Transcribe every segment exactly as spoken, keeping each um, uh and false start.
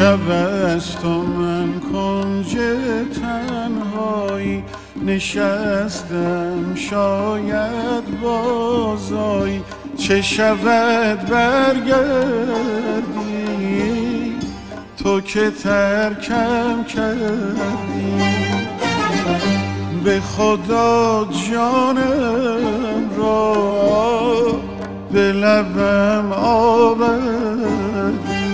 شب است و من کنج تنهایی نشستم، شاید بازایی. چه شود برگردی تو که ترکم کردی، به خدا جانم را به لبم آوردی.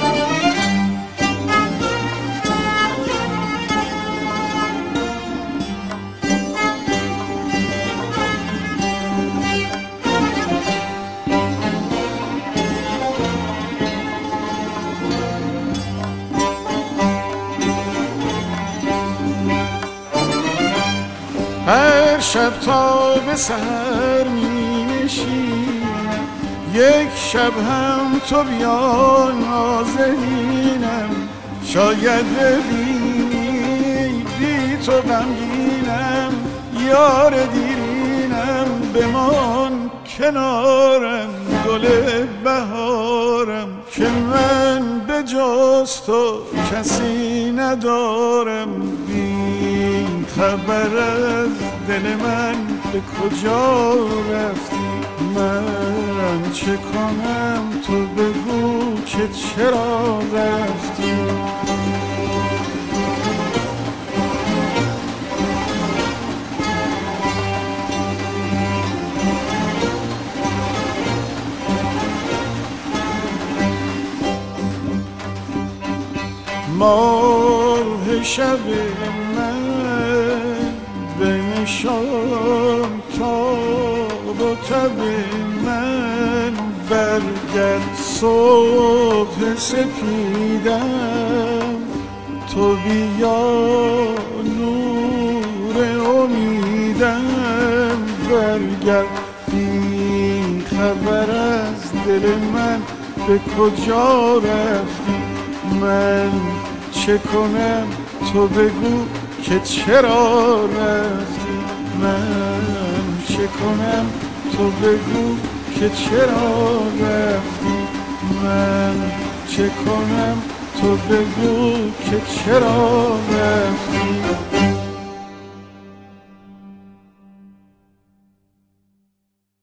هر شب تا به سحر می نشینم، یک شب هم تو بیا نازنینم. شاید ببینی بی تو غمگینم، یار دیرینم. بمان کنارم گل بهارم، که من به جز تو کسی ندارم. بی خبر از دل من به کجا رفتی، من چه کنم تو بگو که چرا رفتی. ماه شب من بنشان تاب و تب من، برگرد صبح سپیدم. تو بیا نور امیدم، برگرد. بی خبر از دل من به کجا رفتی، من چه کنم تو بگو که چرا رفتی. من چه کنم تو بگو که چرا رفتی. من چه کنم تو بگو که چرا رفتی.